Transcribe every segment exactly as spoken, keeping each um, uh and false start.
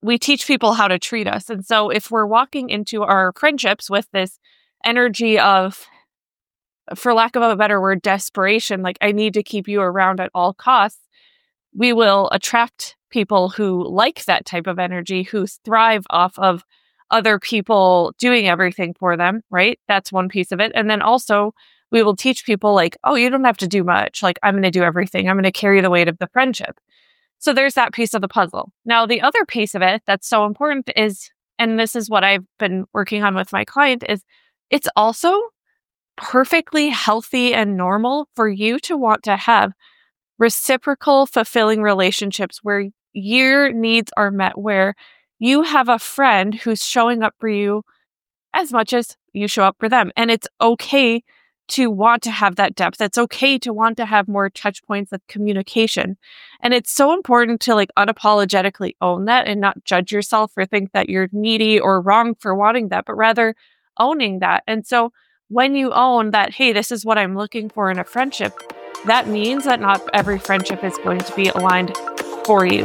we teach people how to treat us. And so if we're walking into our friendships with this energy of, for lack of a better word, desperation, like I need to keep you around at all costs, we will attract people who like that type of energy, who thrive off of other people doing everything for them, right? That's one piece of it. And then also we will teach people like, oh, you don't have to do much. Like, I'm going to do everything. I'm going to carry the weight of the friendship. So there's that piece of the puzzle. Now, the other piece of it that's so important is, and this is what I've been working on with my client, is it's also perfectly healthy and normal for you to want to have reciprocal, fulfilling relationships where your needs are met, where you have a friend who's showing up for you as much as you show up for them. And it's okay to want to have that depth. It's okay to want to have more touch points of communication. And it's so important to like unapologetically own that and not judge yourself or think that you're needy or wrong for wanting that, but rather owning that. And so when you own that, hey, this is what I'm looking for in a friendship, that means that not every friendship is going to be aligned for you.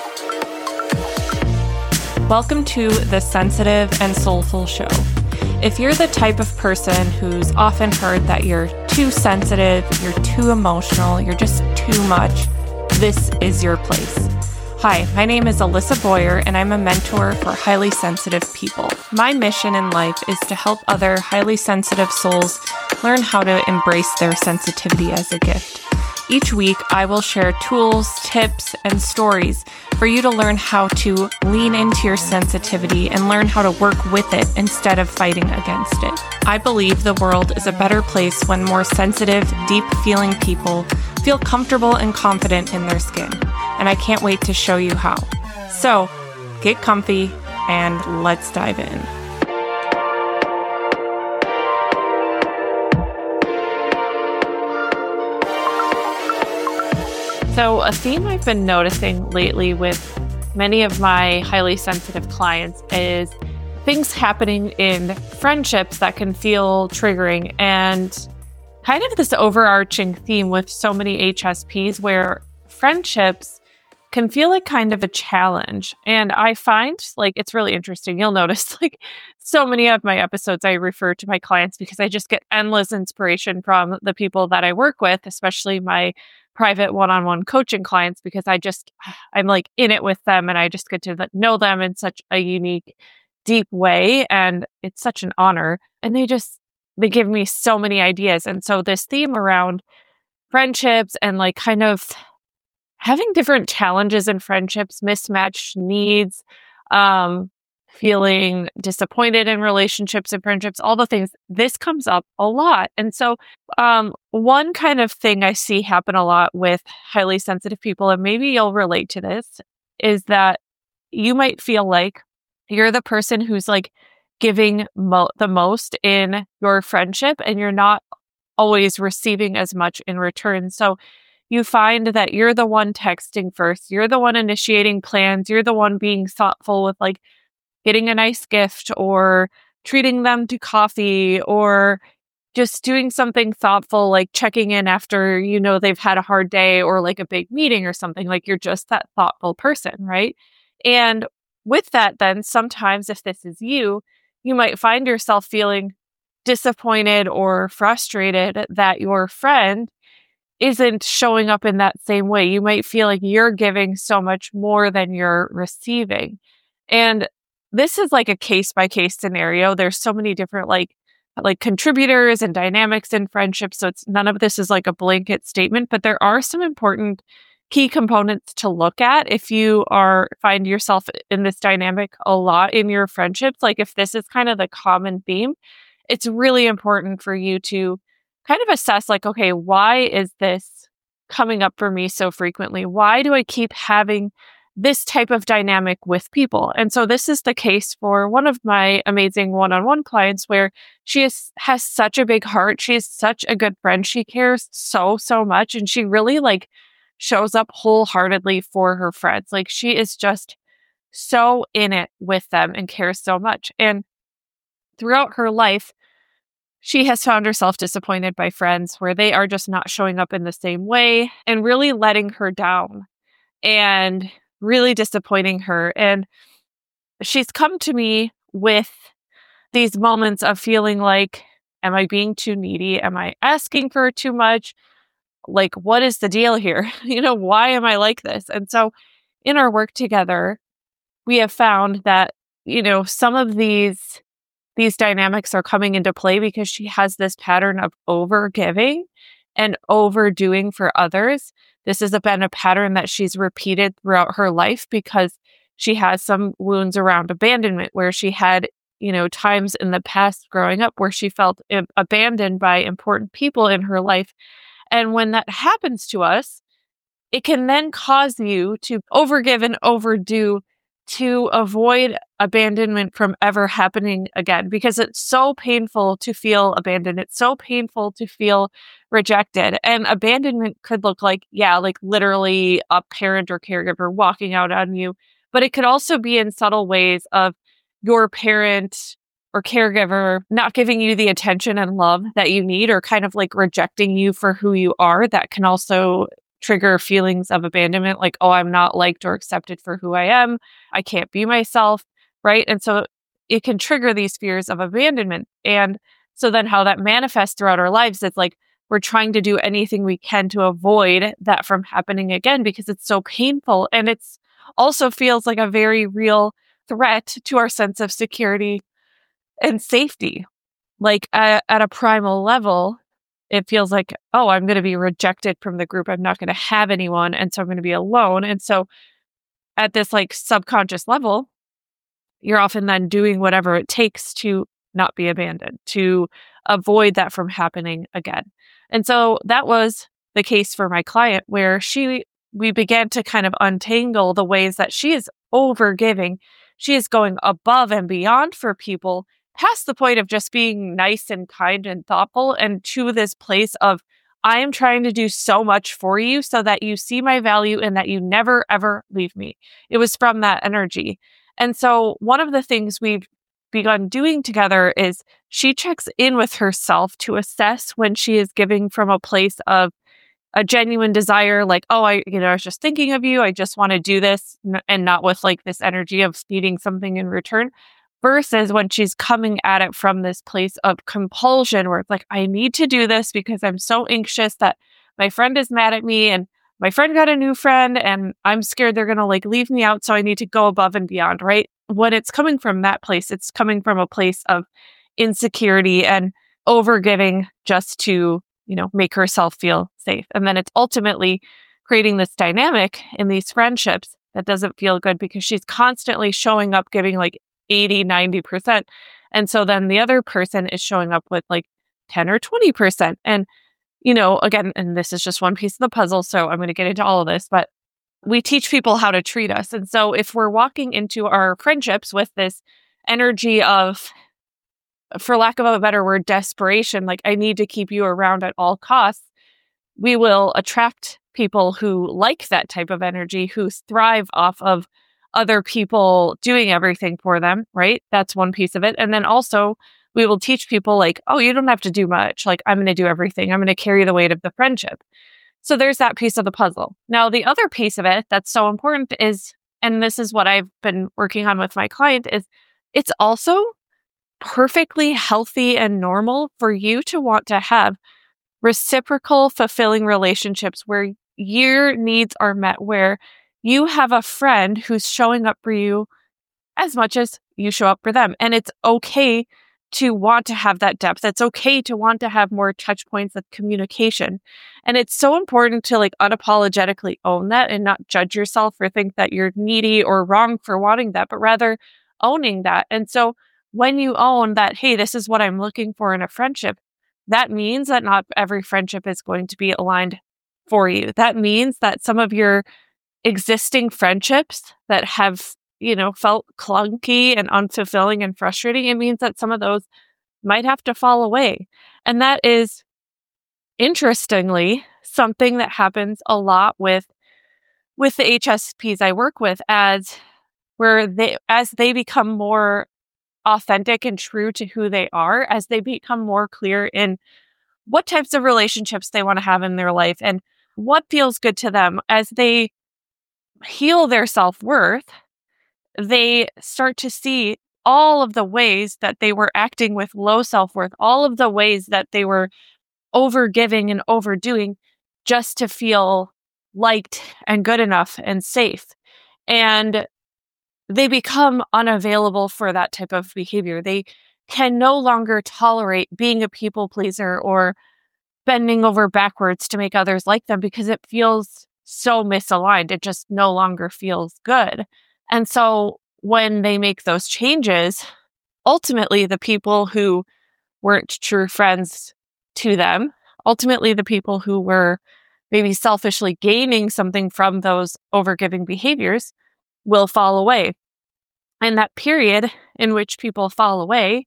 Welcome to the Sensitive and Soulful Show. If you're the type of person who's often heard that you're too sensitive, you're too emotional, you're just too much, this is your place. Hi, my name is Alyssa Boyer, and I'm a mentor for highly sensitive people. My mission in life is to help other highly sensitive souls learn how to embrace their sensitivity as a gift. Each week, I will share tools, tips, and stories for you to learn how to lean into your sensitivity and learn how to work with it instead of fighting against it. I believe the world is a better place when more sensitive, deep-feeling people feel comfortable and confident in their skin. And I can't wait to show you how. So, get comfy and let's dive in. So a theme I've been noticing lately with many of my highly sensitive clients is things happening in friendships that can feel triggering, and kind of this overarching theme with so many H S Ps where friendships can feel like kind of a challenge. And I find like it's really interesting. You'll notice like so many of my episodes I refer to my clients because I just get endless inspiration from the people that I work with, especially my private one-on-one coaching clients, because I just, I'm like in it with them and I just get to know them in such a unique, deep way. And it's such an honor. And they just, they give me so many ideas. And so this theme around friendships and like kind of having different challenges in friendships, mismatched needs, um, feeling disappointed in relationships and friendships, all the things, this comes up a lot. And so um, one kind of thing I see happen a lot with highly sensitive people, and maybe you'll relate to this, is that you might feel like you're the person who's like giving mo- the most in your friendship and you're not always receiving as much in return. So you find that you're the one texting first, you're the one initiating plans, you're the one being thoughtful with like getting a nice gift or treating them to coffee or just doing something thoughtful, like checking in after, you know, they've had a hard day or like a big meeting or something. Like you're just that thoughtful person, right? And with that, then sometimes if this is you, you might find yourself feeling disappointed or frustrated that your friend isn't showing up in that same way. You might feel like you're giving so much more than you're receiving. And this is like a case by case scenario. There's so many different like like contributors and dynamics in friendships. So it's none of this is like a blanket statement, but there are some important key components to look at if you are find yourself in this dynamic a lot in your friendships. Like if this is kind of the common theme, it's really important for you to kind of assess like, okay, why is this coming up for me so frequently? Why do I keep having this type of dynamic with people? And so this is the case for one of my amazing one-on-one clients where she is, has such a big heart. She is such a good friend. She cares so, so much. And she really like shows up wholeheartedly for her friends. Like she is just so in it with them and cares so much. And throughout her life, she has found herself disappointed by friends where they are just not showing up in the same way and really letting her down and really disappointing her. And she's come to me with these moments of feeling like, am I being too needy? Am I asking for too much? Like, what is the deal here? You know, why am I like this? And so in our work together, we have found that, you know, some of these these dynamics are coming into play because she has this pattern of over giving and overdoing for others. This has been a pattern that she's repeated throughout her life because she has some wounds around abandonment where she had, you know, times in the past growing up where she felt ab- abandoned by important people in her life. And when that happens to us, it can then cause you to overgive and overdo to avoid abandonment from ever happening again, because it's so painful to feel abandoned. It's so painful to feel rejected. And abandonment could look like, yeah, like literally a parent or caregiver walking out on you, but it could also be in subtle ways of your parent or caregiver not giving you the attention and love that you need, or kind of like rejecting you for who you are. That can also trigger feelings of abandonment, like, oh, I'm not liked or accepted for who I am. I can't be myself, right? And so it can trigger these fears of abandonment. And so then how that manifests throughout our lives, it's like we're trying to do anything we can to avoid that from happening again because it's so painful. And it's also feels like a very real threat to our sense of security and safety. Like at, at a primal level, it feels like, oh, I'm going to be rejected from the group. I'm not going to have anyone. And so I'm going to be alone. And so at this like subconscious level, you're often then doing whatever it takes to not be abandoned, to avoid that from happening again. And so that was the case for my client, where she, we began to kind of untangle the ways that she is overgiving. She is going above and beyond for people, past the point of just being nice and kind and thoughtful, and to this place of, I am trying to do so much for you so that you see my value and that you never, ever leave me. It was from that energy. And so one of the things we've begun doing together is she checks in with herself to assess when she is giving from a place of a genuine desire, like, oh, I, you know, I was just thinking of you. I just want to do this, and not with like this energy of needing something in return, versus when she's coming at it from this place of compulsion where it's like, I need to do this because I'm so anxious that my friend is mad at me and my friend got a new friend and I'm scared they're going to like leave me out. So I need to go above and beyond, right? When it's coming from that place, it's coming from a place of insecurity and overgiving just to, you know, make herself feel safe. And then it's ultimately creating this dynamic in these friendships that doesn't feel good because she's constantly showing up, giving like eighty, ninety percent. And so then the other person is showing up with like ten or twenty percent. And, you know, again, and this is just one piece of the puzzle, so I'm going to get into all of this, but we teach people how to treat us. And so if we're walking into our friendships with this energy of, for lack of a better word, desperation, like I need to keep you around at all costs, we will attract people who like that type of energy, who thrive off of other people doing everything for them, right? That's one piece of it. And then also we will teach people like, oh, you don't have to do much. Like, I'm going to do everything. I'm going to carry the weight of the friendship. So there's that piece of the puzzle. Now, the other piece of it that's so important is, and this is what I've been working on with my client, is it's also perfectly healthy and normal for you to want to have reciprocal, fulfilling relationships where your needs are met, where you have a friend who's showing up for you as much as you show up for them. And it's okay to want to have that depth. It's okay to want to have more touch points of communication. And it's so important to like unapologetically own that and not judge yourself or think that you're needy or wrong for wanting that, but rather owning that. And so when you own that, hey, this is what I'm looking for in a friendship, that means that not every friendship is going to be aligned for you. That means that some of your existing friendships that have, you know, felt clunky and unfulfilling and frustrating, it means that some of those might have to fall away. And that is, interestingly, something that happens a lot with with the H S Ps I work with, as where they as they become more authentic and true to who they are, as they become more clear in what types of relationships they want to have in their life and what feels good to them, as they heal their self-worth, they start to see all of the ways that they were acting with low self-worth, all of the ways that they were overgiving and overdoing just to feel liked and good enough and safe. And they become unavailable for that type of behavior. They can no longer tolerate being a people pleaser or bending over backwards to make others like them because it feels so misaligned. It just no longer feels good. And so when they make those changes, ultimately the people who weren't true friends to them, ultimately the people who were maybe selfishly gaining something from those overgiving behaviors will fall away. And that period in which people fall away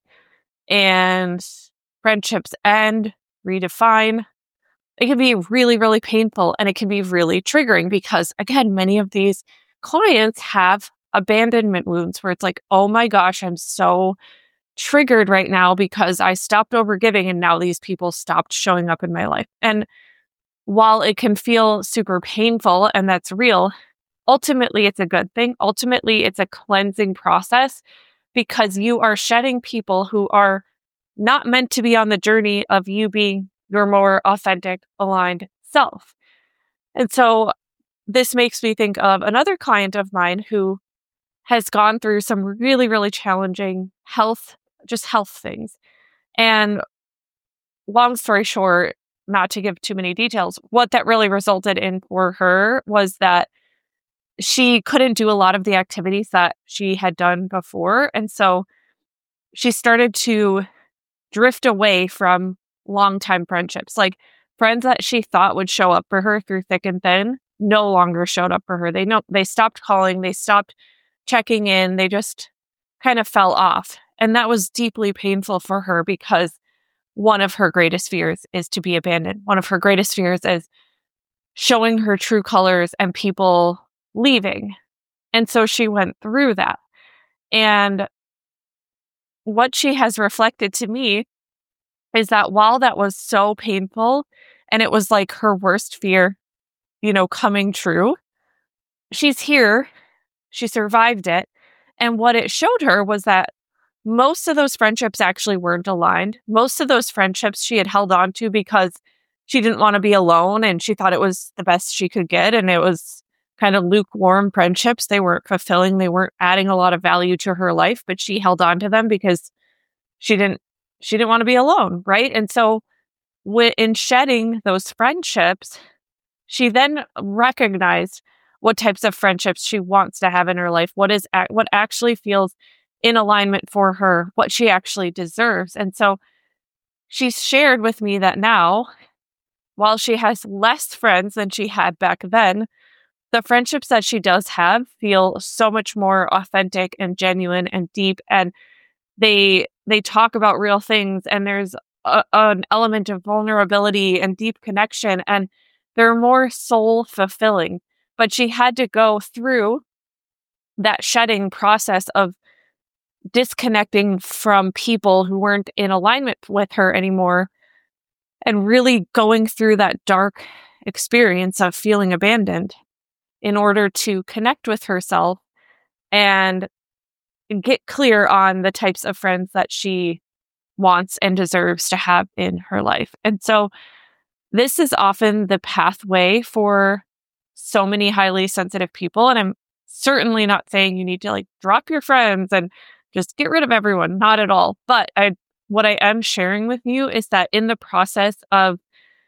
and friendships end, redefine, it can be really, really painful, and it can be really triggering because, again, many of these clients have abandonment wounds where it's like, oh my gosh, I'm so triggered right now because I stopped overgiving and now these people stopped showing up in my life. And while it can feel super painful and that's real, ultimately it's a good thing. Ultimately, it's a cleansing process because you are shedding people who are not meant to be on the journey of you being your more authentic, aligned self. And so this makes me think of another client of mine who has gone through some really, really challenging health, just health things. And long story short, not to give too many details, what that really resulted in for her was that she couldn't do a lot of the activities that she had done before. And so she started to drift away from longtime friendships. Like friends that she thought would show up for her through thick and thin no longer showed up for her. They know they stopped calling, they stopped checking in, they just kind of fell off. And that was deeply painful for her because one of her greatest fears is to be abandoned. One of her greatest fears is showing her true colors and people leaving. And so she went through that. And what she has reflected to me is that while that was so painful and it was like her worst fear, you know, coming true, she's here, she survived it. And what it showed her was that most of those friendships actually weren't aligned. Most of those friendships she had held on to because she didn't want to be alone and she thought it was the best she could get. And it was kind of lukewarm friendships. They weren't fulfilling. They weren't adding a lot of value to her life, but she held on to them because she didn't She didn't want to be alone, right? And so in shedding those friendships, she then recognized what types of friendships she wants to have in her life, what is what actually feels in alignment for her, what she actually deserves. And so she's shared with me that now, while she has less friends than she had back then, the friendships that she does have feel so much more authentic and genuine and deep, and they they talk about real things, and there's a, an element of vulnerability and deep connection, and they're more soul fulfilling. But she had to go through that shedding process of disconnecting from people who weren't in alignment with her anymore and really going through that dark experience of feeling abandoned in order to connect with herself and get clear on the types of friends that she wants and deserves to have in her life. And so this is often the pathway for so many highly sensitive people. And I'm certainly not saying you need to like drop your friends and just get rid of everyone. Not at all. But I, what I am sharing with you is that in the process of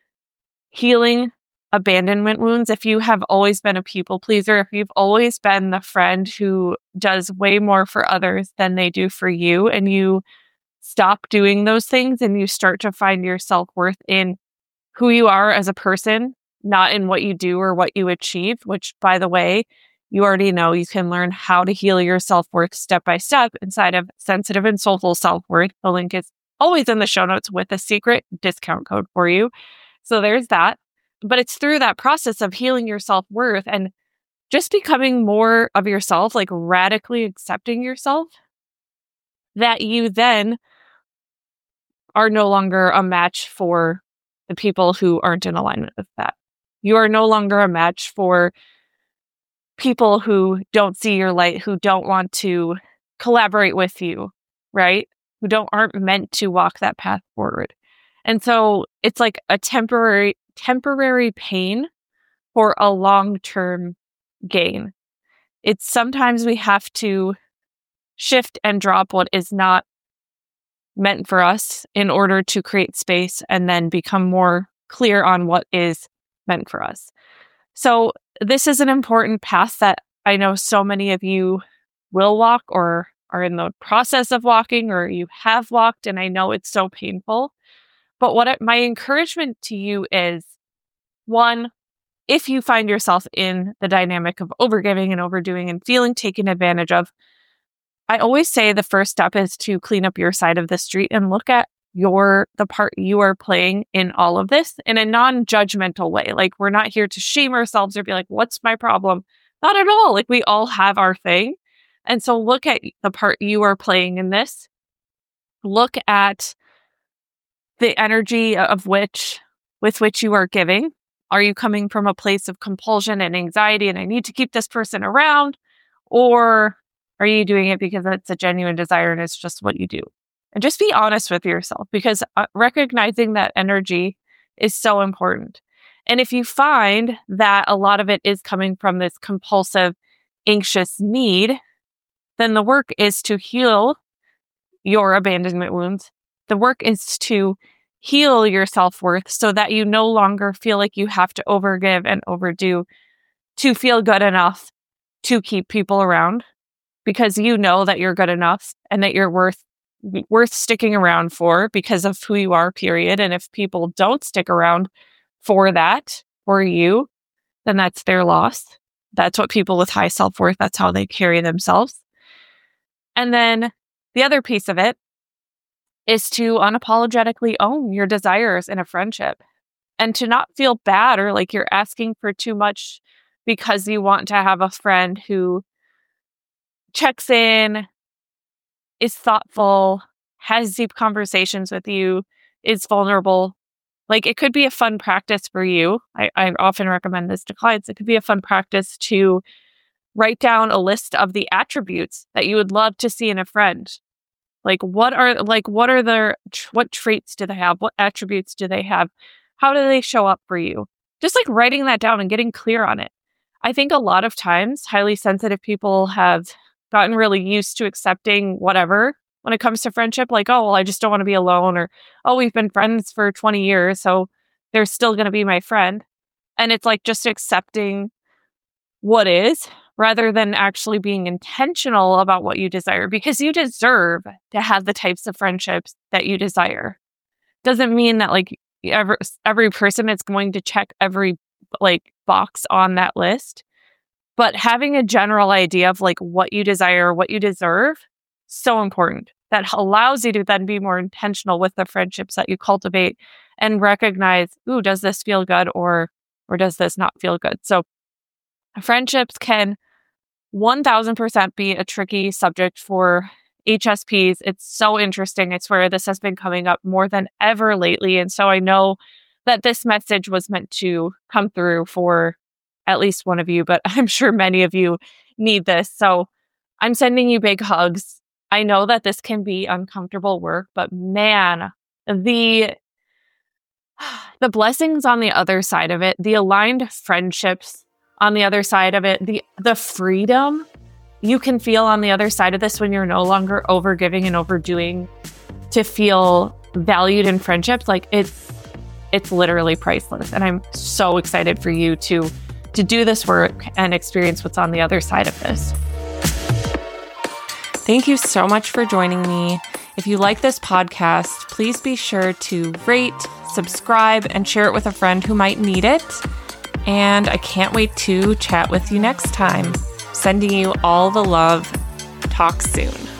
healing abandonment wounds, if you have always been a people pleaser, if you've always been the friend who does way more for others than they do for you, and you stop doing those things and you start to find your self-worth in who you are as a person, not in what you do or what you achieve, which, by the way, you already know you can learn how to heal your self-worth step by step inside of Sensitive and Soulful Self-Worth. The link is always in the show notes with a secret discount code for you. So there's that. But it's through that process of healing your self-worth and just becoming more of yourself, like radically accepting yourself, that you then are no longer a match for the people who aren't in alignment with that. You are no longer a match for people who don't see your light, who don't want to collaborate with you, right? Who don't aren't meant to walk that path forward. And so it's like a temporary temporary pain for a long-term gain. It's sometimes we have to shift and drop what is not meant for us in order to create space and then become more clear on what is meant for us. So this is an important path that I know so many of you will walk or are in the process of walking, or you have walked, and I know it's so painful. But what I, my encouragement to you is, one, if you find yourself in the dynamic of overgiving and overdoing and feeling taken advantage of, I always say the first step is to clean up your side of the street and look at your the part you are playing in all of this in a non-judgmental way. Like, we're not here to shame ourselves or be like, what's my problem? Not at all. Like, we all have our thing. And so look at the part you are playing in this. Look at the energy of which with which you are giving. Are you coming from a place of compulsion and anxiety and I need to keep this person around? Or are you doing it because it's a genuine desire and it's just what you do? And just be honest with yourself, because uh, recognizing that energy is so important. And if you find that a lot of it is coming from this compulsive, anxious need, then the work is to heal your abandonment wounds. The work is to heal your self-worth so that you no longer feel like you have to overgive and overdo to feel good enough to keep people around, because you know that you're good enough and that you're worth worth sticking around for because of who you are, period. And if people don't stick around for that, for you, then that's their loss. That's what people with high self-worth, that's how they carry themselves. And then the other piece of it is to unapologetically own your desires in a friendship and to not feel bad or like you're asking for too much because you want to have a friend who checks in, is thoughtful, has deep conversations with you, is vulnerable. Like, it could be a fun practice for you. I, I often recommend this to clients. It could be a fun practice to write down a list of the attributes that you would love to see in a friend. Like, what are like what are their what traits do they have? What attributes do they have? How do they show up for you? Just like writing that down and getting clear on it. I think a lot of times highly sensitive people have gotten really used to accepting whatever when it comes to friendship. Like, oh, well, I just don't want to be alone, or, oh, we've been friends for twenty years, so they're still going to be my friend. And it's like just accepting what is rather than actually being intentional about what you desire, because you deserve to have the types of friendships that you desire. Doesn't mean that like every, every person is going to check every like box on that list. But having a general idea of like what you desire, what you deserve, so important. That allows you to then be more intentional with the friendships that you cultivate and recognize, ooh, does this feel good or or does this not feel good? So friendships can one thousand percent be a tricky subject for H S Ps. It's so interesting. I swear this has been coming up more than ever lately. And so I know that this message was meant to come through for at least one of you, but I'm sure many of you need this. So I'm sending you big hugs. I know that this can be uncomfortable work, but man, the the blessings on the other side of it, the aligned friendships on the other side of it, the the freedom you can feel on the other side of this when you're no longer overgiving and overdoing to feel valued in friendships, like it's it's literally priceless. And I'm so excited for you to to do this work and experience what's on the other side of this. Thank you so much for joining me. If you like this podcast, please be sure to rate, subscribe, and share it with a friend who might need it. And I can't wait to chat with you next time. Sending you all the love. Talk soon.